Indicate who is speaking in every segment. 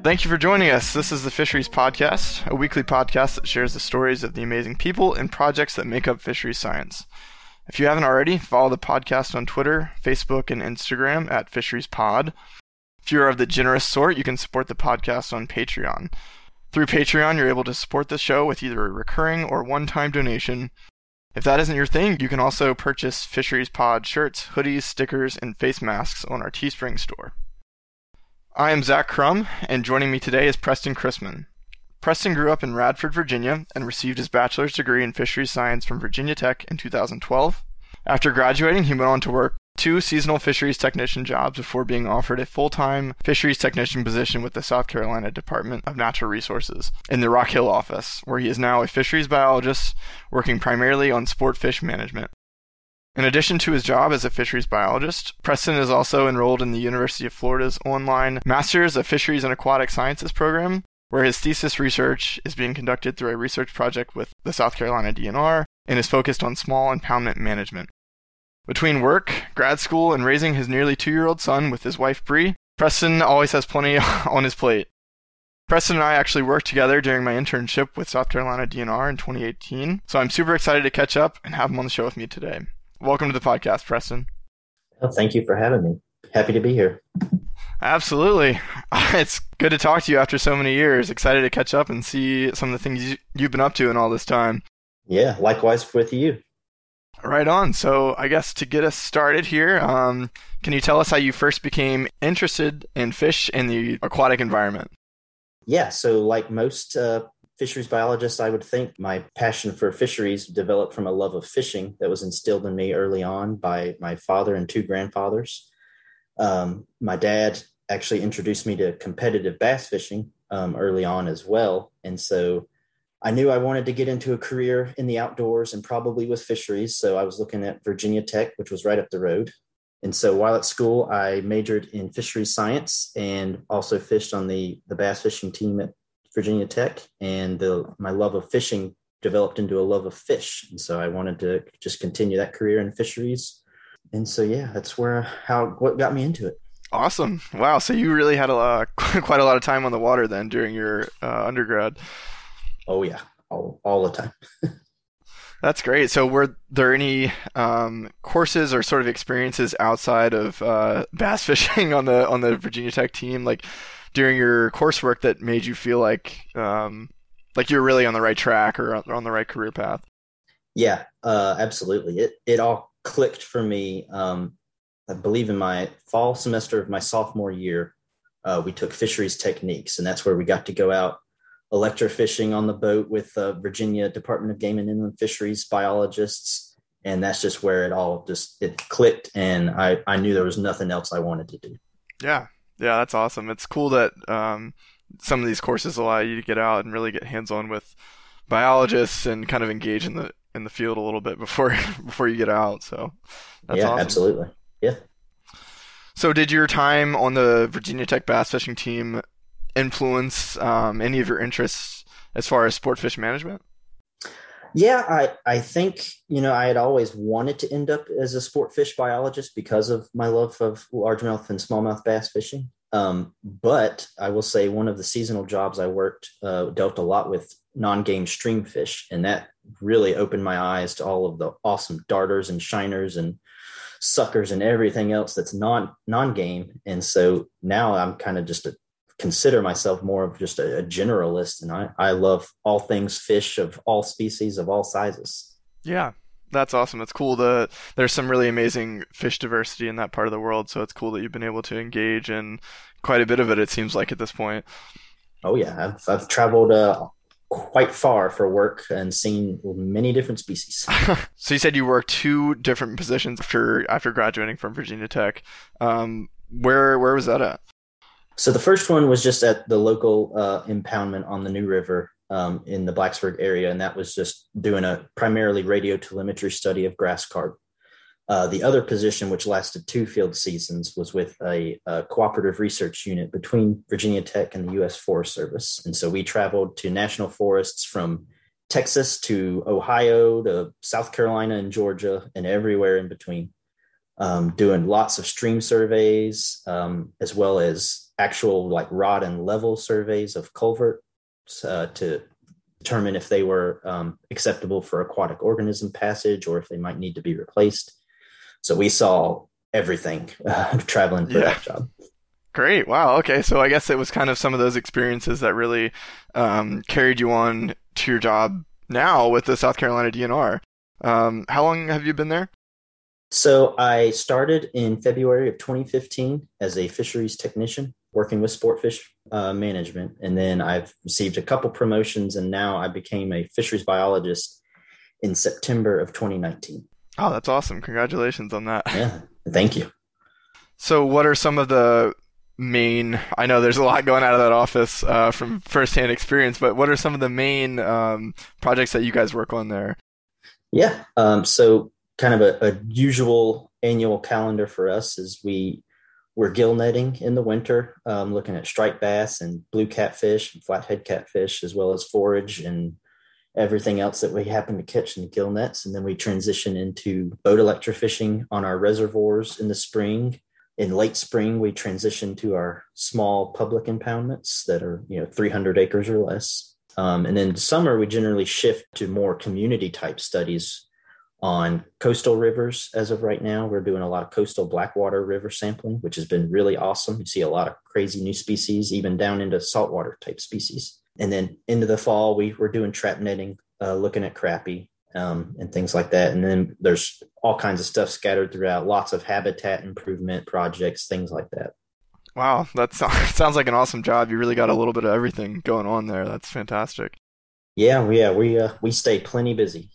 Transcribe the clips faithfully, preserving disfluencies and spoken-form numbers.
Speaker 1: Thank you for joining us. This is the Fisheries Podcast, a weekly podcast that shares the stories of the amazing people and projects that make up fisheries science. If you haven't already, follow the podcast on Twitter, Facebook, and Instagram at Fisheries Pod. If you are of the generous sort, you can support the podcast on Patreon. Through Patreon, you're able to support the show with either a recurring or one-time donation. If that isn't your thing, you can also purchase Fisheries Pod shirts, hoodies, stickers, and face masks on our Teespring store. I am Zach Crum, and joining me today is Preston Chrisman. Preston grew up in Radford, Virginia, and received his bachelor's degree in fisheries science from Virginia Tech in two thousand twelve. After graduating, he went on to work two seasonal fisheries technician jobs before being offered a full-time fisheries technician position with the South Carolina Department of Natural Resources in the Rock Hill office, where he is now a fisheries biologist working primarily on sport fish management. In addition to his job as a fisheries biologist, Preston is also enrolled in the University of Florida's online Masters of Fisheries and Aquatic Sciences program, where his thesis research is being conducted through a research project with the South Carolina D N R and is focused on small impoundment management. Between work, grad school, and raising his nearly two-year-old son with his wife Bree, Preston always has plenty on his plate. Preston and I actually worked together during my internship with South Carolina D N R in twenty eighteen, so I'm super excited to catch up and have him on the show with me today. Welcome to the podcast, Preston.
Speaker 2: Well, thank you for having me. Happy to be here.
Speaker 1: Absolutely. It's good to talk to you after so many years. Excited to catch up and see some of the things you've been up to in all this time.
Speaker 2: Yeah, likewise with you.
Speaker 1: Right on. So I guess to get us started here, um, can you tell us how you first became interested in fish in the aquatic environment?
Speaker 2: Yeah, so like most uh, fisheries biologists, I would think my passion for fisheries developed from a love of fishing that was instilled in me early on by my father and two grandfathers. Um, my dad actually introduced me to competitive bass fishing um, early on as well. And so I knew I wanted to get into a career in the outdoors and probably with fisheries. So I was looking at Virginia Tech, which was right up the road. And so while at school, I majored in fisheries science and also fished on the, the bass fishing team at Virginia Tech. And the, my love of fishing developed into a love of fish. And so I wanted to just continue that career in fisheries. And so, yeah, that's where how what got me into it.
Speaker 1: Awesome. Wow. So you really had a lot, quite a lot of time on the water then during your uh, undergrad.
Speaker 2: Oh, yeah, all, all the time.
Speaker 1: That's great. So were there any um, courses or sort of experiences outside of uh, bass fishing on the on the Virginia Tech team, like during your coursework, that made you feel like um, like you're really on the right track or on the right career path?
Speaker 2: Yeah, uh, absolutely. It it all clicked for me. Um, I believe in my fall semester of my sophomore year, uh, we took fisheries techniques, and that's where we got to go out electrofishing on the boat with uh, Virginia Department of Game and Inland Fisheries biologists. And that's just where it all just, it clicked. And I, I knew there was nothing else I wanted to do.
Speaker 1: Yeah. Yeah. That's awesome. It's cool that um, some of these courses allow you to get out and really get hands-on with biologists and kind of engage in the, in the field a little bit before, before you get out. So that's
Speaker 2: yeah,
Speaker 1: awesome.
Speaker 2: Absolutely. Yeah.
Speaker 1: So did your time on the Virginia Tech bass fishing team influence um, any of your interests as far as sport fish management?
Speaker 2: Yeah, I, I think, you know, I had always wanted to end up as a sport fish biologist because of my love of largemouth and smallmouth bass fishing. Um, but I will say one of the seasonal jobs I worked uh, dealt a lot with non-game stream fish. And that really opened my eyes to all of the awesome darters and shiners and suckers and everything else that's non, non-game. And so now I'm kind of just a consider myself more of just a, a generalist, and I, I love all things fish of all species of all sizes.
Speaker 1: Yeah, that's awesome. It's cool that there's some really amazing fish diversity in that part of the world, so it's cool that you've been able to engage in quite a bit of it, it seems like, at this point.
Speaker 2: Oh yeah, I've, I've traveled uh, quite far for work and seen many different species.
Speaker 1: So you said you worked two different positions after after graduating from Virginia Tech. Um, where where was that at?
Speaker 2: So the first one was just at the local uh, impoundment on the New River um, in the Blacksburg area, and that was just doing a primarily radio telemetry study of grass carp. Uh, the other position, which lasted two field seasons, was with a, a cooperative research unit between Virginia Tech and the U S Forest Service. And so we traveled to national forests from Texas to Ohio to South Carolina and Georgia and everywhere in between. um, doing lots of stream surveys, um, as well as actual like rod and level surveys of culverts uh, to determine if they were um, acceptable for aquatic organism passage or if they might need to be replaced. So we saw everything uh, traveling for yeah. that job.
Speaker 1: Great. Wow. Okay. So I guess it was kind of some of those experiences that really um, carried you on to your job now with the South Carolina D N R. Um, how long have you been there?
Speaker 2: So I started in February of twenty fifteen as a fisheries technician working with sportfish uh, management. And then I've received a couple promotions, and now I became a fisheries biologist in September of twenty nineteen.
Speaker 1: Oh, that's awesome. Congratulations on that.
Speaker 2: Yeah. Thank you.
Speaker 1: So what are some of the main, I know there's a lot going out of that office uh, from firsthand experience, but what are some of the main um, projects that you guys work on there?
Speaker 2: Yeah. Um, so kind of a, a usual annual calendar for us is we, we're gill netting in the winter, um, looking at striped bass and blue catfish and flathead catfish, as well as forage and everything else that we happen to catch in the gill nets. And then we transition into boat electrofishing on our reservoirs in the spring. In late spring, we transition to our small public impoundments that are, you know, three hundred acres or less. Um, and then summer, we generally shift to more community type studies on coastal rivers. As of right now, we're doing a lot of coastal Blackwater river sampling, which has been really awesome. You see a lot of crazy new species, even down into saltwater type species. And then into the fall, we were doing trap netting, uh, looking at crappie. Um, and things like that. And then there's all kinds of stuff scattered throughout, lots of habitat improvement projects, things like that.
Speaker 1: Wow, that sounds like an awesome job. You really got a little bit of everything going on there. That's fantastic.
Speaker 2: Yeah, yeah, we uh, we stay plenty busy.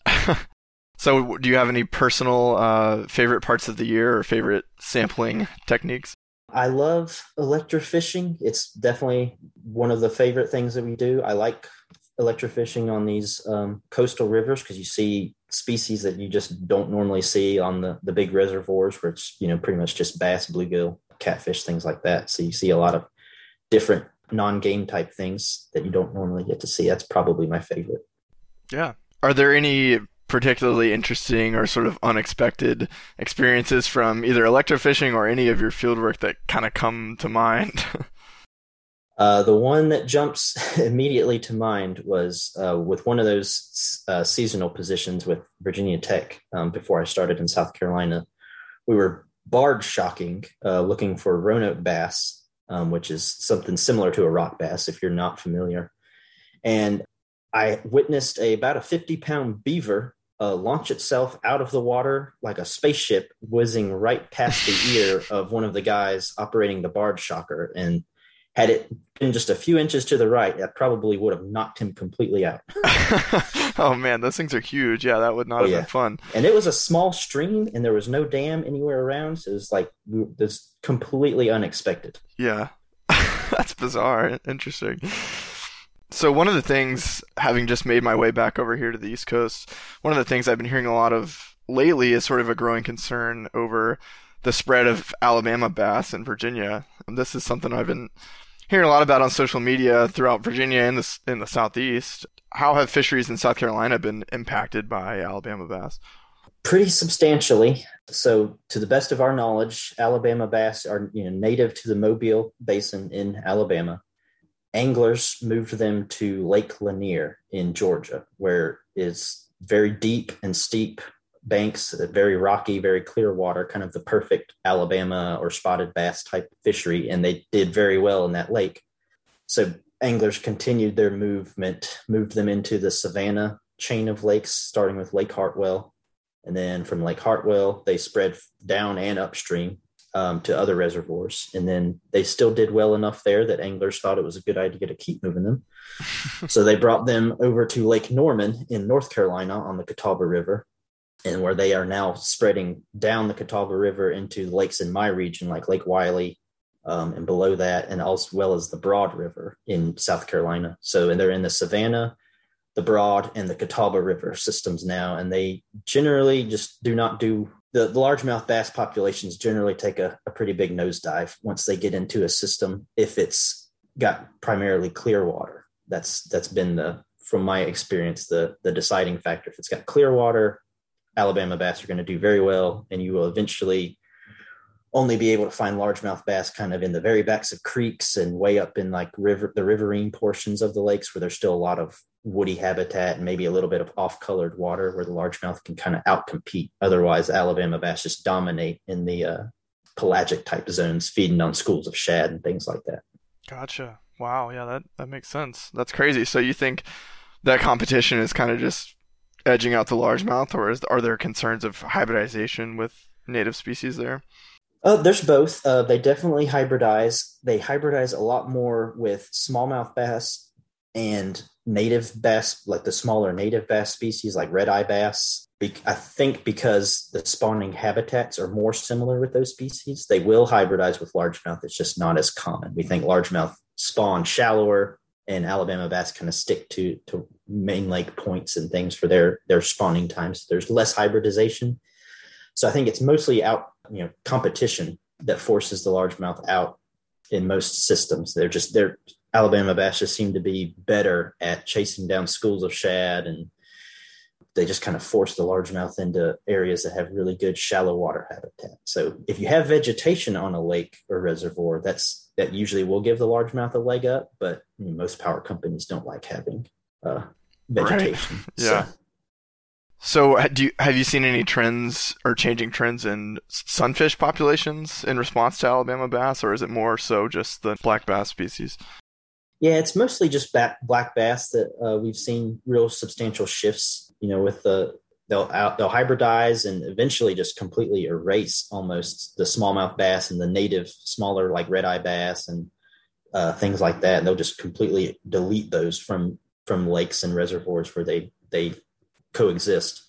Speaker 1: So do you have any personal uh, favorite parts of the year or favorite sampling techniques?
Speaker 2: I love electrofishing. It's definitely one of the favorite things that we do. I like electrofishing on these um, coastal rivers because you see species that you just don't normally see on the, the big reservoirs where it's, you know, pretty much just bass, bluegill, catfish, things like that. So you see a lot of different non-game type things that you don't normally get to see. That's probably my favorite.
Speaker 1: Yeah. Are there any particularly interesting or sort of unexpected experiences from either electrofishing or any of your fieldwork that kind of come to mind?
Speaker 2: Uh, the one that jumps immediately to mind was uh, with one of those uh, seasonal positions with Virginia Tech um, before I started in South Carolina. We were barge shocking, uh, looking for Roanoke bass, um, which is something similar to a rock bass if you're not familiar. And I witnessed a, about a fifty pound beaver uh, launch itself out of the water like a spaceship, whizzing right past the ear of one of the guys operating the barge shocker. And had it been just a few inches to the right, that probably would have knocked him completely out.
Speaker 1: Oh, man, those things are huge. Yeah, that would not
Speaker 2: oh,
Speaker 1: have
Speaker 2: yeah.
Speaker 1: been fun.
Speaker 2: And it was a small stream, and there was no dam anywhere around, so it was like this completely unexpected.
Speaker 1: Yeah, that's bizarre. Interesting. So one of the things, having just made my way back over here to the East Coast, one of the things I've been hearing a lot of lately is sort of a growing concern over the spread of Alabama bass in Virginia. And this is something I've been hearing a lot about on social media throughout Virginia and the, in the Southeast. How have fisheries in South Carolina been impacted by Alabama bass?
Speaker 2: Pretty substantially. So to the best of our knowledge, Alabama bass are, you know, native to the Mobile Basin in Alabama. Anglers moved them to Lake Lanier in Georgia, where it's very deep and steep banks, very rocky, very clear water, kind of the perfect Alabama or spotted bass type fishery. And they did very well in that lake. So anglers continued their movement, moved them into the Savannah chain of lakes, starting with Lake Hartwell. And then from Lake Hartwell, they spread down and upstream um, to other reservoirs. And then they still did well enough there that anglers thought it was a good idea to keep moving them. So they brought them over to Lake Norman in North Carolina on the Catawba River, and where they are now spreading down the Catawba River into the lakes in my region, like Lake Wiley, um, and below that, and as well as the Broad River in South Carolina. So, and they're in the Savannah, the Broad, and the Catawba River systems now, and they generally just do not do, the, the largemouth bass populations generally take a, a pretty big nosedive once they get into a system, if it's got primarily clear water. That's that's been the, from my experience, the the deciding factor. If it's got clear water, Alabama bass are going to do very well, and you will eventually only be able to find largemouth bass kind of in the very backs of creeks and way up in like river, the riverine portions of the lakes where there's still a lot of woody habitat and maybe a little bit of off-colored water where the largemouth can kind of outcompete. Otherwise, Alabama bass just dominate in the uh, pelagic type zones, feeding on schools of shad and things like that.
Speaker 1: Gotcha. Wow. Yeah, that, that makes sense. That's crazy. So you think that competition is kind of just edging out the largemouth, or is, are there concerns of hybridization with native species there?
Speaker 2: Uh, there's both. Uh, they definitely hybridize. They hybridize a lot more with smallmouth bass and native bass, like the smaller native bass species like red-eye bass. Be- I think because the spawning habitats are more similar with those species, they will hybridize with largemouth. It's just not as common. We think largemouth spawn shallower, and Alabama bass kind of stick to, to main lake points and things for their, their spawning times. There's less hybridization. So I think it's mostly out, you know, competition that forces the largemouth out in most systems. They're just, they're Alabama bass just seem to be better at chasing down schools of shad, and they just kind of force the largemouth into areas that have really good shallow water habitat. So if you have vegetation on a lake or reservoir, that's, that usually will give the largemouth a leg up, but you know, most power companies don't like having uh, vegetation.
Speaker 1: Right. Yeah. So, So do you, have you seen any trends or changing trends in sunfish populations in response to Alabama bass, or is it more so just the black bass species?
Speaker 2: Yeah, it's mostly just back, black bass that uh, we've seen real substantial shifts, you know, with the, they'll out, they'll hybridize and eventually just completely erase almost the smallmouth bass and the native smaller like red-eye bass and uh, things like that. And they'll just completely delete those from, from lakes and reservoirs where they, they coexist.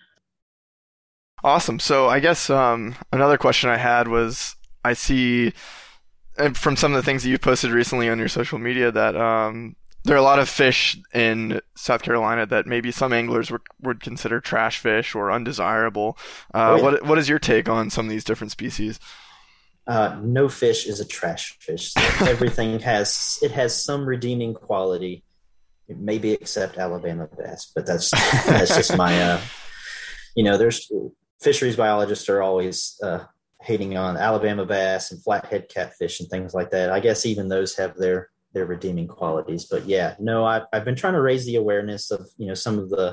Speaker 1: Awesome. So I guess um, another question I had was, I see from some of the things that you've posted recently on your social media that um, there are a lot of fish in South Carolina that maybe some anglers would, would consider trash fish or undesirable. Uh, oh, yeah. What What is your take on some of these different species?
Speaker 2: Uh, no fish is a trash fish. So everything has, it has some redeeming quality. Maybe except Alabama bass, but that's that's just my, uh, you know, there's fisheries biologists are always uh, hating on Alabama bass and flathead catfish and things like that. I guess even those have their their redeeming qualities. But yeah, no, I've I've been trying to raise the awareness of, you know, some of the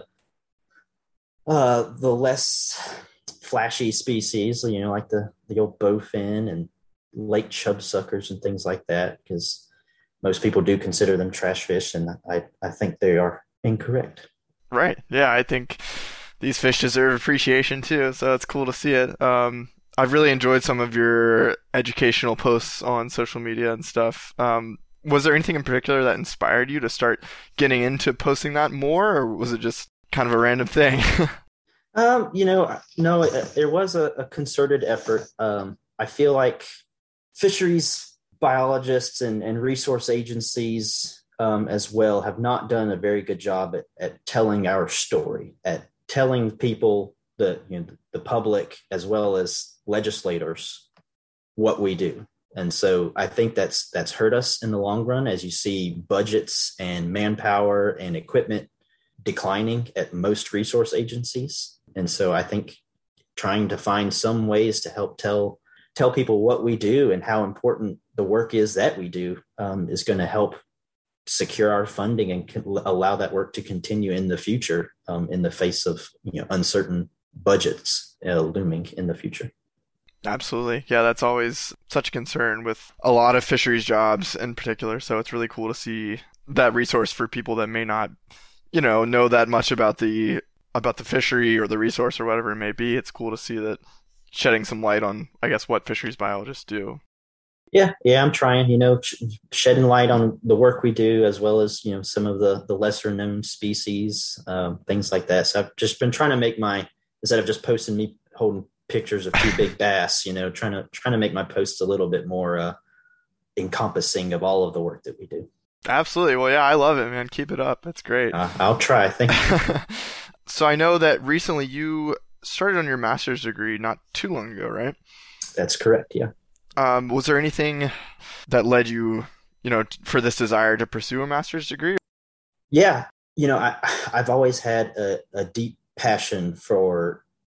Speaker 2: uh, the less flashy species, you know, like the the old bowfin and lake chub suckers and things like that, because most people do consider them trash fish, and I, I think they are incorrect.
Speaker 1: Right. Yeah, I think these fish deserve appreciation too, so it's cool to see it. Um, I've really enjoyed some of your educational posts on social media and stuff. Um, was there anything in particular that inspired you to start getting into posting that more, or was it just kind of a random thing?
Speaker 2: um, you know, no, it, there was a, a concerted effort. Um, I feel like fisheries biologists and, and resource agencies um, as well have not done a very good job at, at telling our story, at telling people, the you know, the public as well as legislators, what we do. And so I think that's that's hurt us in the long run, as you see budgets and manpower and equipment declining at most resource agencies. And so I think trying to find some ways to help tell tell people what we do and how important the work is that we do um, is going to help secure our funding and can allow that work to continue in the future um, in the face of, you know, uncertain budgets uh, looming in the future.
Speaker 1: Absolutely. Yeah, that's always such a concern with a lot of fisheries jobs in particular. So it's really cool to see that resource for people that may not, you know, know that much about the about the fishery or the resource or whatever it may be. It's cool to see that shedding some light on, I guess, what fisheries biologists do.
Speaker 2: Yeah, yeah, I'm trying, you know, sh- shedding light on the work we do, as well as, you know, some of the, the lesser known species, um, things like that. So I've just been trying to make my, instead of just posting me holding pictures of two big bass, you know, trying to, trying to make my posts a little bit more uh, encompassing of all of the work that we do.
Speaker 1: Absolutely. Well, yeah, I love it, man. Keep it up. That's great.
Speaker 2: Uh, I'll try. Thank you.
Speaker 1: So I know that recently you started on your master's degree not too long ago, right?
Speaker 2: That's correct. Yeah.
Speaker 1: Um, was there anything that led you, you know, for this desire to pursue a master's degree?
Speaker 2: Yeah. You know, I, I've always had a, a deep passion for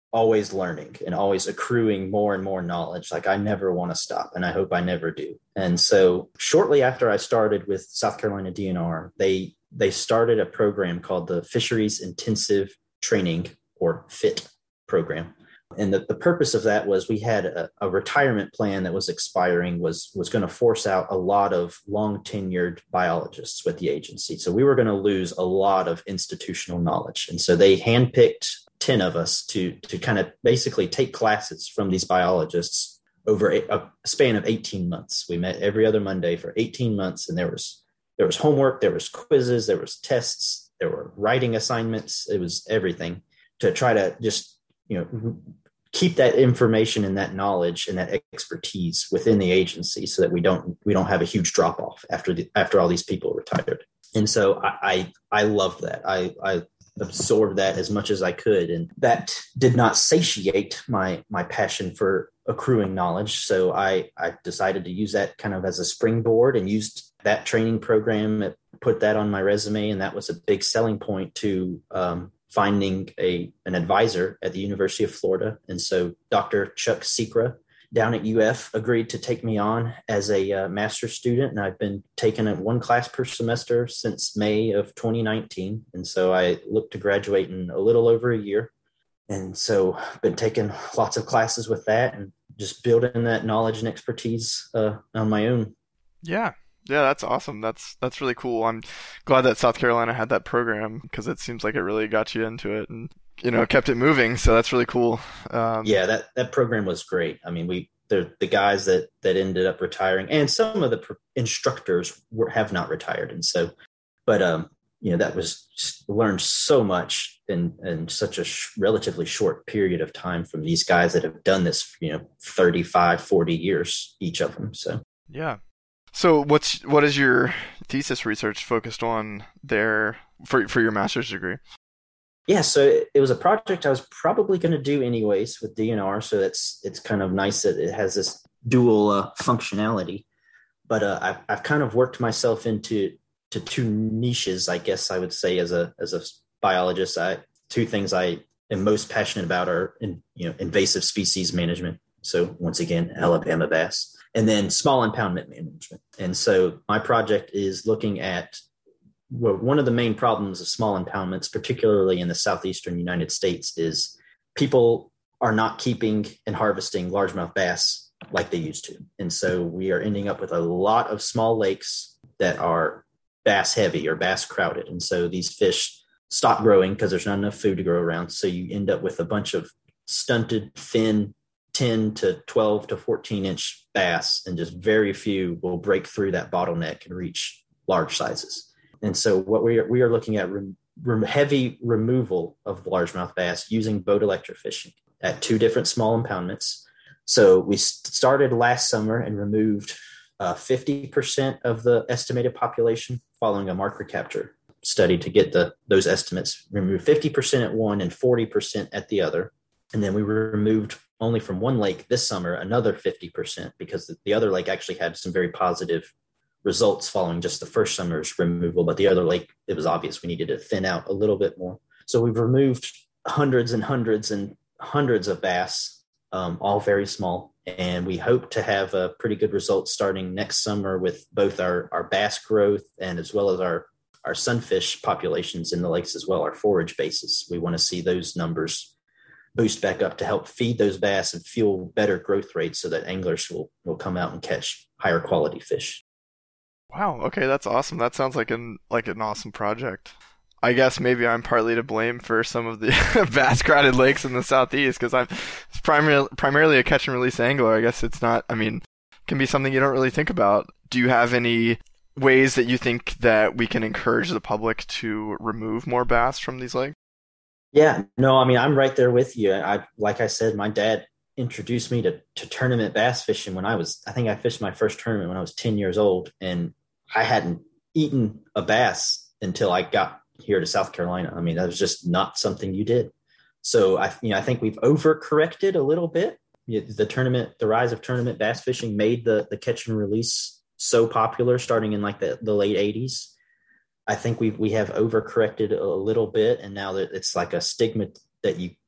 Speaker 2: always learning and always accruing more and more knowledge. Like I never want to stop, and I hope I never do. And so shortly after I started with South Carolina D N R, they they started a program called the Fisheries Intensive Training, or FIT program. And the, the purpose of that was we had a, a retirement plan that was expiring, was, was going to force out a lot of long tenured biologists with the agency. So we were going to lose a lot of institutional knowledge. And so they handpicked ten of us to, to kind of basically take classes from these biologists over a, a span of eighteen months. We met every other Monday for eighteen months, and there was, there was homework, there was quizzes, there was tests, there were writing assignments. It was everything to try to just, you know, keep that information and that knowledge and that expertise within the agency, so that we don't we don't have a huge drop off after the, after all these people retired. And so I I, I loved that. I, I absorbed that as much as I could, and that did not satiate my my passion for accruing knowledge. So I I decided to use that kind of as a springboard, and used that training program, put that on my resume, and that was a big selling point to um, finding a an advisor at the University of Florida. And so Doctor Chuck Secra down at U F agreed to take me on as a uh, master's student. And I've been taking it one class per semester since May of twenty nineteen. And so I look to graduate in a little over a year. And so I've been taking lots of classes with that and just building that knowledge and expertise uh, on my own.
Speaker 1: Yeah. Yeah, that's awesome. That's that's really cool. I'm glad that South Carolina had that program, because it seems like it really got you into it and, you know, kept it moving. So that's really cool. Um,
Speaker 2: yeah, that, that program was great. I mean, we the the guys that that ended up retiring, and some of the pr- instructors were have not retired, and so, but um, you know, that was just learned so much in in such a sh- relatively short period of time from these guys that have done this, you know, thirty-five, forty years each of them. So
Speaker 1: yeah. So what's what is your thesis research focused on there for for your master's degree?
Speaker 2: Yeah, so it, it was a project I was probably going to do anyways with D N R. So it's it's kind of nice that it has this dual uh, functionality. But uh, I've I've kind of worked myself into to two niches, I guess I would say, as a as a biologist. I two things I am most passionate about are in, you know, invasive species management. So once again, Alabama bass. And then small impoundment management. And so my project is looking at, well, one of the main problems of small impoundments, particularly in the southeastern United States, is people are not keeping and harvesting largemouth bass like they used to. And so we are ending up with a lot of small lakes that are bass heavy or bass crowded. And so these fish stop growing because there's not enough food to grow around. So you end up with a bunch of stunted, thin, ten to twelve to fourteen inch bass, and just very few will break through that bottleneck and reach large sizes. And so what we are, we are looking at re, re, heavy removal of largemouth bass using boat electrofishing at two different small impoundments. So we started last summer and removed uh, fifty percent of the estimated population following a mark recapture study to get the those estimates. Removed fifty percent at one and forty percent at the other. And then we removed only from one lake this summer another fifty percent, because the other lake actually had some very positive results following just the first summer's removal. But the other lake, it was obvious we needed to thin out a little bit more. So we've removed hundreds and hundreds and hundreds of bass, um, all very small. And we hope to have a pretty good result starting next summer with both our, our bass growth and as well as our, our sunfish populations in the lakes as well, our forage bases. We want to see those numbers boost back up to help feed those bass and fuel better growth rates so that anglers will, will come out and catch higher quality fish.
Speaker 1: Wow. Okay. That's awesome. That sounds like an, like an awesome project. I guess maybe I'm partly to blame for some of the bass crowded lakes in the Southeast, because I'm primarily, primarily a catch and release angler. I guess it's not, I mean, it can be something you don't really think about. Do you have any ways that you think that we can encourage the public to remove more bass from these lakes?
Speaker 2: Yeah, no, I mean, I'm right there with you. I, like I said, my dad introduced me to, to tournament bass fishing when I was, I think I fished my first tournament when I was ten years old, and I hadn't eaten a bass until I got here to South Carolina. I mean, that was just not something you did. So I, you know, I think we've overcorrected a little bit. The tournament, the rise of tournament bass fishing made the, the catch and release so popular starting in like the, the late eighties. I think we we have overcorrected a little bit, and now that it's like a stigma that you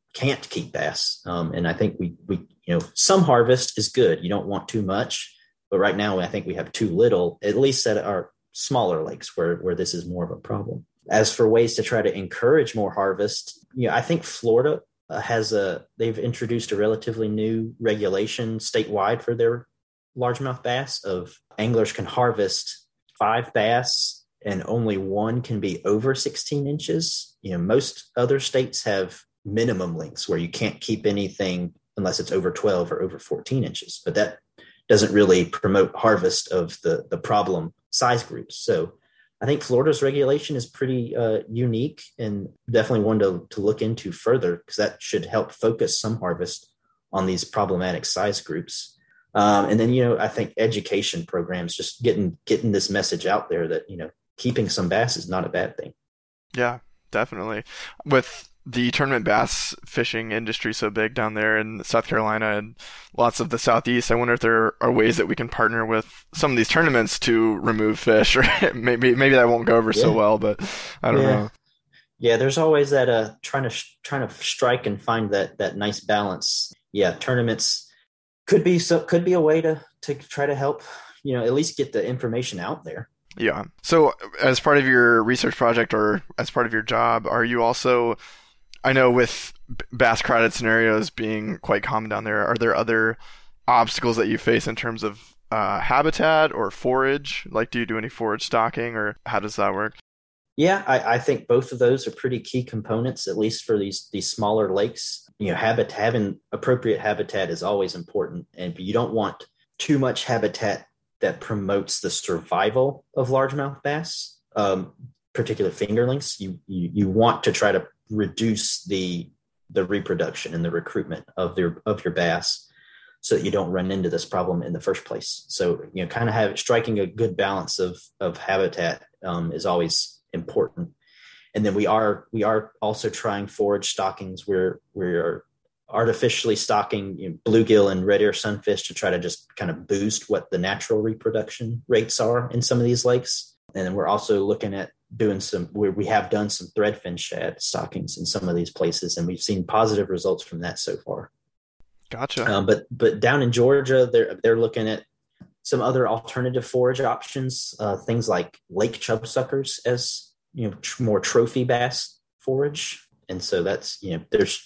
Speaker 2: can't keep bass. Um, and I think we, we, you know, some harvest is good. You don't want too much, but right now I think we have too little, at least at our smaller lakes where, where this is more of a problem. As for ways to try to encourage more harvest, you know, I think Florida uh, has a, they've introduced a relatively new regulation statewide for their largemouth bass of anglers can harvest five bass and only one can be over sixteen inches. You know, most other states have minimum lengths where you can't keep anything unless it's over twelve or over fourteen inches, but that doesn't really promote harvest of the, the problem size groups. So I think Florida's regulation is pretty uh, unique and definitely one to, to look into further, because that should help focus some harvest on these problematic size groups. Um, and then, you know, I think education programs, just getting getting this message out there that, you know, keeping some bass is not a bad thing.
Speaker 1: Yeah, definitely. With the tournament bass fishing industry so big down there in South Carolina and lots of the Southeast, I wonder if there are ways that we can partner with some of these tournaments to remove fish, or maybe maybe that won't go over yeah. so well, but I don't
Speaker 2: yeah.
Speaker 1: know.
Speaker 2: Yeah, there's always that uh trying to trying to strike and find that that nice balance. Yeah, tournaments could be so could be a way to to try to help, you know, at least get the information out there.
Speaker 1: Yeah. So as part of your research project or as part of your job, are you also, I know with bass crowded scenarios being quite common down there, are there other obstacles that you face in terms of uh, habitat or forage? Like, do you do any forage stocking, or how does that work?
Speaker 2: Yeah, I, I think both of those are pretty key components, at least for these these smaller lakes. You know, habit, having appropriate habitat is always important, and you don't want too much habitat that promotes the survival of largemouth bass, um, particular fingerlings. You, you you want to try to reduce the the reproduction and the recruitment of their of your bass, so that you don't run into this problem in the first place. So, you know, kind of have striking a good balance of of habitat um, is always important. And then we are we are also trying forage stockings where we are artificially stocking, you know, bluegill and red ear sunfish to try to just kind of boost what the natural reproduction rates are in some of these lakes. And then we're also looking at doing some, where we have done some threadfin shad stockings in some of these places, and we've seen positive results from that so far.
Speaker 1: Gotcha.
Speaker 2: Um, but but down in Georgia, they're they're looking at some other alternative forage options, uh, things like lake chub suckers as, you know, tr- more trophy bass forage. And so that's, you know, there's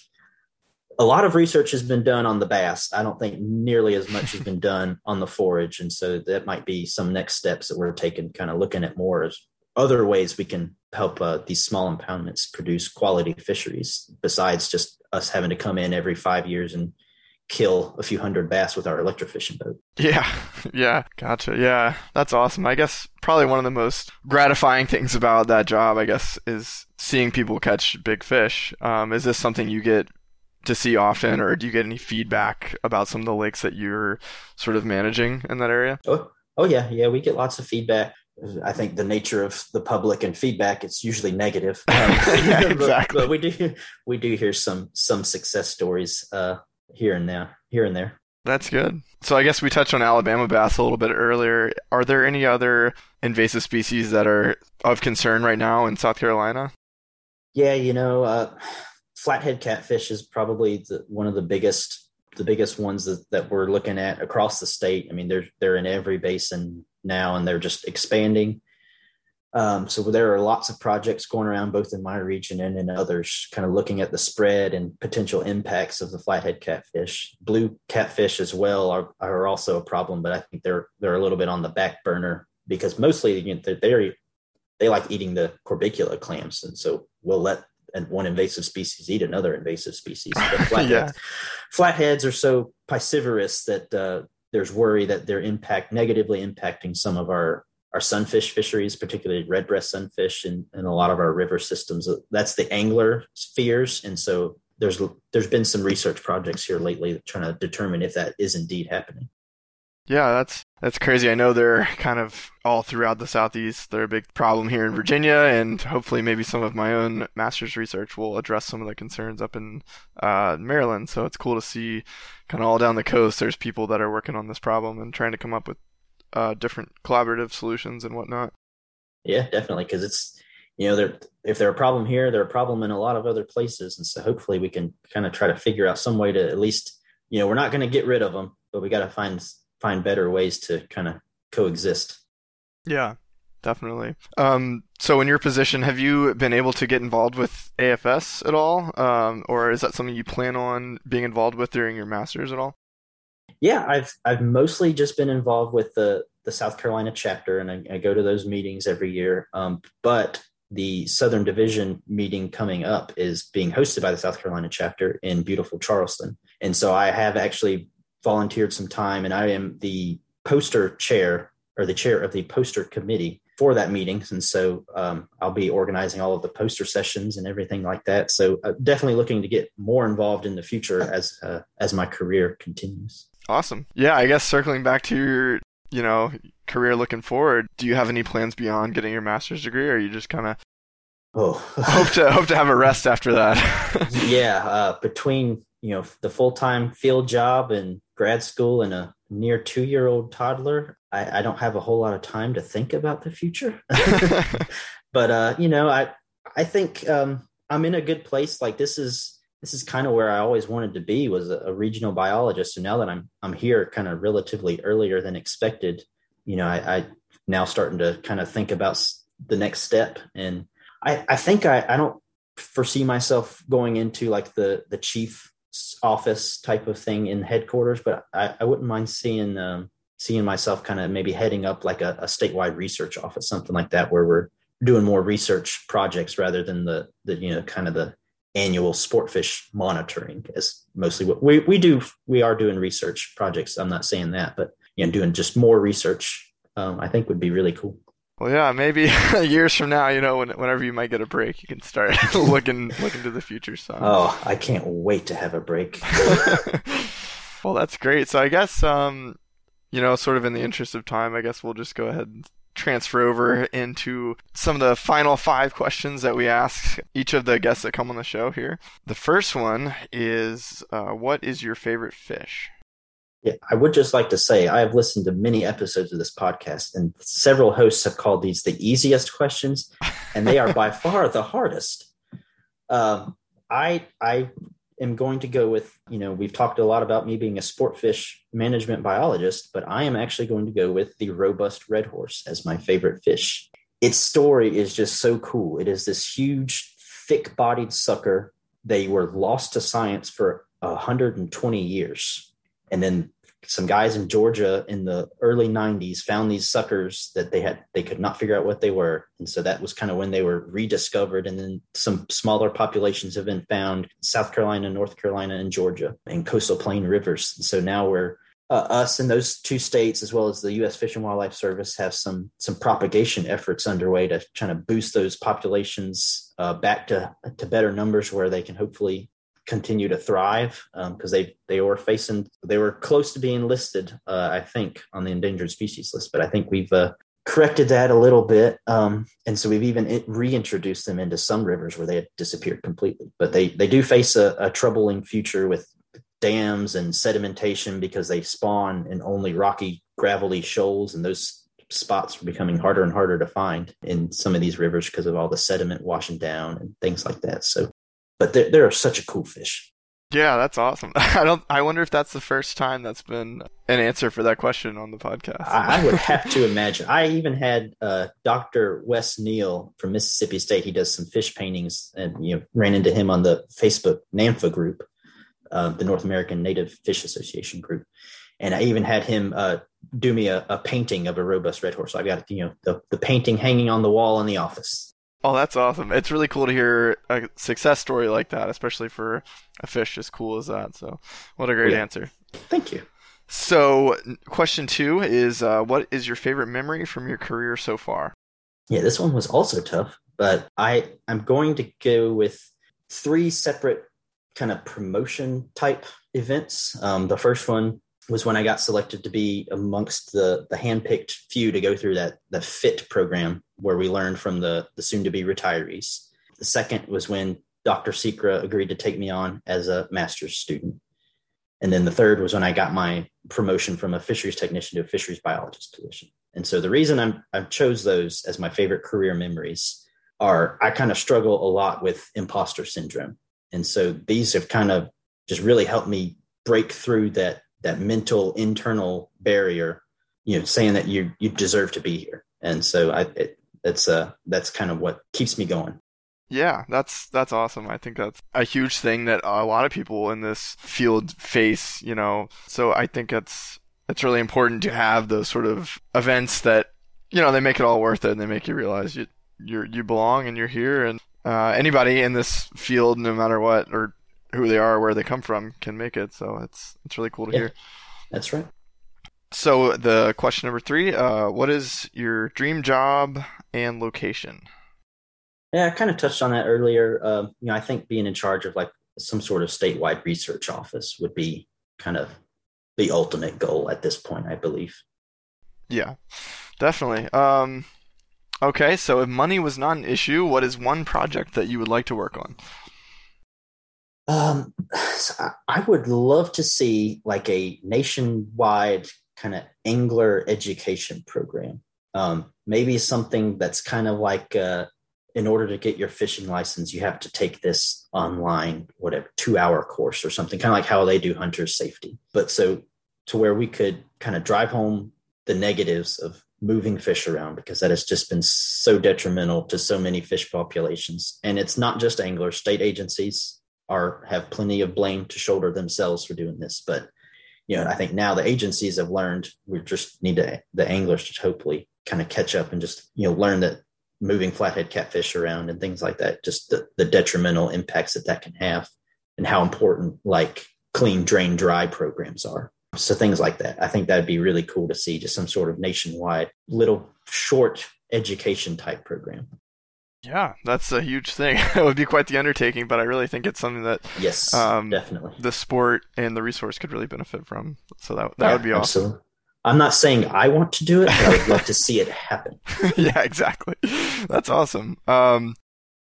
Speaker 2: a lot of research has been done on the bass. I don't think nearly as much has been done on the forage. And so that might be some next steps that we're taking, kind of looking at more as other ways we can help uh, these small impoundments produce quality fisheries, besides just us having to come in every five years and kill a few hundred bass with our electrofishing boat.
Speaker 1: Yeah. Yeah. Gotcha. Yeah. That's awesome. I guess probably one of the most gratifying things about that job, I guess, is seeing people catch big fish. Um, is this something you get to see often, or do you get any feedback about some of the lakes that you're sort of managing in that area?
Speaker 2: Oh, oh yeah. Yeah. We get lots of feedback. I think the nature of the public and feedback, it's usually negative. Um,
Speaker 1: yeah, exactly.
Speaker 2: But, but we do, we do hear some, some success stories uh, here and there, here and there.
Speaker 1: That's good. So I guess we touched on Alabama bass a little bit earlier. Are there any other invasive species that are of concern right now in South Carolina?
Speaker 2: Yeah. You know, uh, flathead catfish is probably the, one of the biggest, the biggest ones that, that we're looking at across the state. I mean, they're they're in every basin now, and they're just expanding. Um, so there are lots of projects going around, both in my region and in others, kind of looking at the spread and potential impacts of the flathead catfish. Blue catfish as well are, are also a problem, but I think they're they're a little bit on the back burner, because mostly, you know, they're, they're they like eating the corbicula clams, and so we'll let and one invasive species eat another invasive species. But flatheads, yeah. flatheads are so piscivorous that uh, there's worry that they're impact negatively impacting some of our, our sunfish fisheries, particularly redbreast sunfish, and, and a lot of our river systems. That's the angler fears. And so there's there's been some research projects here lately trying to determine if that is indeed happening.
Speaker 1: Yeah, that's that's crazy. I know they're kind of all throughout the Southeast. They're a big problem here in Virginia, and hopefully maybe some of my own master's research will address some of the concerns up in uh, Maryland. So it's cool to see kind of all down the coast there's people that are working on this problem and trying to come up with uh, different collaborative solutions and whatnot.
Speaker 2: Yeah, definitely, because it's you know, there, if they're a problem here, they're a problem in a lot of other places. And so hopefully we can kind of try to figure out some way to at least, you know, we're not going to get rid of them, but we got to find, find better ways to kind of coexist.
Speaker 1: Yeah, definitely. Um, so in your position, have you been able to get involved with A F S at all? Um, or is that something you plan on being involved with during your master's at all?
Speaker 2: Yeah, I've I've mostly just been involved with the the South Carolina chapter, and I, I go to those meetings every year. Um, but the Southern Division meeting coming up is being hosted by the South Carolina chapter in beautiful Charleston, and so I have actually volunteered some time, and I am the poster chair or the chair of the poster committee for that meeting, and so um, I'll be organizing all of the poster sessions and everything like that. So uh, definitely looking to get more involved in the future as uh, as my career continues.
Speaker 1: Awesome. Yeah, I guess circling back to your, you know, career looking forward, do you have any plans beyond getting your master's degree, or are you just kind of
Speaker 2: oh.
Speaker 1: hope to hope to have a rest after that?
Speaker 2: yeah, uh, between, you know, the full-time field job and grad school and a near two-year-old toddler, I, I don't have a whole lot of time to think about the future. But uh, you know, I I think um, I'm in a good place. Like this is this is kind of where I always wanted to be, was a, a regional biologist. So now that I'm I'm here kind of relatively earlier than expected, you know, I, I now starting to kind of think about the next step. And I, I think I, I don't foresee myself going into like the, the chief office type of thing in headquarters, but I, I wouldn't mind seeing, um, seeing myself kind of maybe heading up like a, a statewide research office, something like that, where we're doing more research projects rather than the, the, you know, kind of the annual sport fish monitoring is mostly what we, we do. We are doing research projects. I'm not saying that, but you know, doing just more research, um, I think would be really cool.
Speaker 1: Well, yeah, maybe years from now, you know, when, whenever you might get a break, you can start looking looking to the future. So.
Speaker 2: Oh, I can't wait to have a break.
Speaker 1: Well, that's great. So I guess, um, you know, sort of in the interest of time, I guess we'll just go ahead and transfer over into some of the final five questions that we ask each of the guests that come on the show here. The first one is, uh, what is your favorite fish?
Speaker 2: Yeah, I would just like to say I have listened to many episodes of this podcast, and several hosts have called these the easiest questions, and they are by far the hardest. Um, I I am going to go with, you know, we've talked a lot about me being a sport fish management biologist, but I am actually going to go with the robust red horse as my favorite fish. Its story is just so cool. It is this huge, thick-bodied sucker. They were lost to science for one hundred twenty years. And then some guys in Georgia in the early nineties found these suckers that they had, they could not figure out what they were. And so that was kind of when they were rediscovered. And then some smaller populations have been found in South Carolina, North Carolina, and Georgia, and coastal plain rivers. And so now we're, uh, us in those two states, as well as the U S Fish and Wildlife Service, have some, some propagation efforts underway to try to boost those populations uh, back to, to better numbers where they can hopefully continue to thrive, because um, they they were facing they were close to being listed, uh, I think, on the endangered species list. But I think we've uh, corrected that a little bit, um, and so we've even it, reintroduced them into some rivers where they had disappeared completely. But they they do face a, a troubling future with dams and sedimentation, because they spawn in only rocky, gravelly shoals, and those spots are becoming harder and harder to find in some of these rivers because of all the sediment washing down and things like that. So. But they're, they're such a cool fish.
Speaker 1: Yeah, that's awesome. I don't. I wonder if that's the first time that's been an answer for that question on the podcast.
Speaker 2: I, I would have to imagine. I even had uh, Doctor Wes Neal from Mississippi State. He does some fish paintings, and you know, ran into him on the Facebook NANFA group, uh, the North American Native Fish Association group. And I even had him uh, do me a, a painting of a robust red horse. So I've got, you know, the, the painting hanging on the wall in the office.
Speaker 1: Oh, that's awesome. It's really cool to hear a success story like that, especially for a fish as cool as that. So what a great
Speaker 2: yeah.
Speaker 1: answer.
Speaker 2: Thank you.
Speaker 1: So question two is, uh, what is your favorite memory from your career so far?
Speaker 2: Yeah, this one was also tough, but I, I'm going to go with three separate kind of promotion type events. Um, the first one was when I got selected to be amongst the the handpicked few to go through that the FIT program, where we learned from the, the soon-to-be retirees. The second was when Doctor Sikra agreed to take me on as a master's student. And then the third was when I got my promotion from a fisheries technician to a fisheries biologist position. And so the reason I'm, I chose those as my favorite career memories are, I kind of struggle a lot with imposter syndrome. And so these have kind of just really helped me break through that, that mental internal barrier, you know, saying that you, you deserve to be here. And so I, it, it's uh, that's kind of what keeps me going.
Speaker 1: Yeah, that's that's awesome. I think that's a huge thing that a lot of people in this field face, you know. So I think it's it's really important to have those sort of events that, you know, they make it all worth it and they make you realize you you you belong and you're here, and uh, anybody in this field, no matter what or who they are or where they come from, can make it. So it's it's really cool to
Speaker 2: yeah,
Speaker 1: hear.
Speaker 2: That's right.
Speaker 1: So the question number three, uh, what is your dream job and location?
Speaker 2: Yeah, I kind of touched on that earlier. Um, you know, I think being in charge of like some sort of statewide research office would be kind of the ultimate goal at this point, I believe.
Speaker 1: Yeah, definitely. Um, okay, so if money was not an issue, what is one project that you would like to work on?
Speaker 2: Um, so I would love to see like a nationwide kind of angler education program. Um, maybe something that's kind of like uh, in order to get your fishing license, you have to take this online, whatever, two hour course or something, kind of like how they do hunter safety. But so to where we could kind of drive home the negatives of moving fish around, because that has just been so detrimental to so many fish populations. And it's not just anglers, state agencies are have plenty of blame to shoulder themselves for doing this. But, you know, I think now the agencies have learned, we just need to, the anglers to hopefully kind of catch up and just, you know, learn that moving flathead catfish around and things like that, just the, the detrimental impacts that that can have and how important like clean, drain, dry programs are. So things like that. I think that'd be really cool to see, just some sort of nationwide little short education type program.
Speaker 1: Yeah, that's a huge thing. It would be quite the undertaking, but I really think it's something that
Speaker 2: yes,
Speaker 1: um,
Speaker 2: definitely
Speaker 1: the sport and the resource could really benefit from. So that that
Speaker 2: yeah,
Speaker 1: would be awesome.
Speaker 2: Absolutely. I'm not saying I want to do it, but I would love to see it happen.
Speaker 1: Yeah, exactly. That's awesome. Um,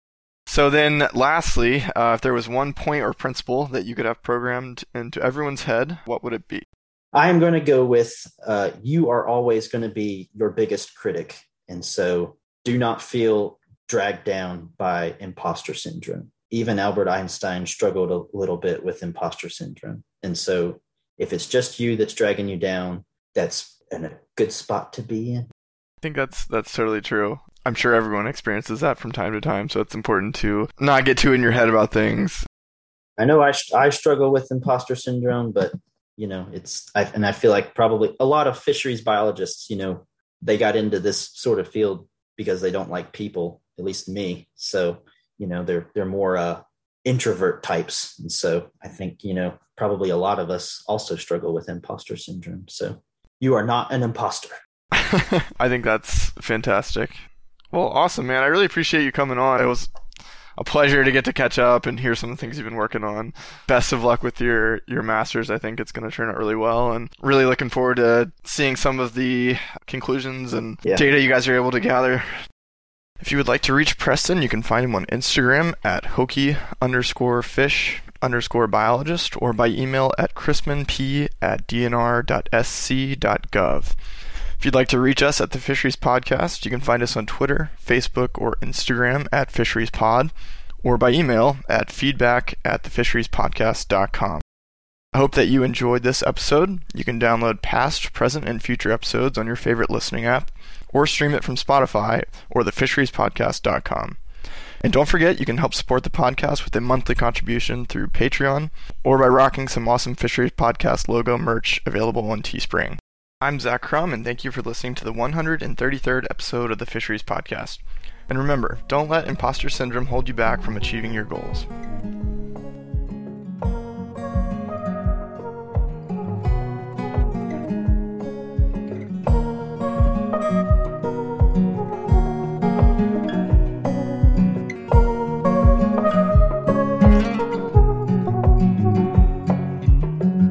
Speaker 1: so then lastly, uh, if there was one point or principle that you could have programmed into everyone's head, what would it be?
Speaker 2: I am going to go with uh, you are always going to be your biggest critic. And so do not feel dragged down by imposter syndrome. Even Albert Einstein struggled a little bit with imposter syndrome. And so if it's just you that's dragging you down, that's in a good spot to be in.
Speaker 1: I think that's that's totally true. I'm sure everyone experiences that from time to time, so it's important to not get too in your head about things.
Speaker 2: I know I I struggle with imposter syndrome, but you know, it's I, and I feel like probably a lot of fisheries biologists, you know, they got into this sort of field because they don't like people, at least me. So, you know, they're they're more uh, introvert types, and so I think, you know, probably a lot of us also struggle with imposter syndrome. So you are not an imposter.
Speaker 1: I think that's fantastic. Well, awesome, man. I really appreciate you coming on. It was a pleasure to get to catch up and hear some of the things you've been working on. Best of luck with your, your master's. I think it's going to turn out really well, and really looking forward to seeing some of the conclusions and yeah. data you guys are able to gather. If you would like to reach Preston, you can find him on Instagram at Hokie underscore fish underscore biologist or by email at chrismanp at dnr.sc.gov. If you'd like to reach us at the Fisheries Podcast, you can find us on Twitter, Facebook, or Instagram at FisheriesPod, or by email at feedback at thefisheriespodcast.com. I hope that you enjoyed this episode. You can download past, present, and future episodes on your favorite listening app, or stream it from Spotify or the fisheries podcast dot com. And don't forget, you can help support the podcast with a monthly contribution through Patreon, or by rocking some awesome Fisheries Podcast logo merch available on Teespring. I'm Zach Crum, and thank you for listening to the one hundred thirty-third episode of the Fisheries Podcast. And remember, don't let imposter syndrome hold you back from achieving your goals.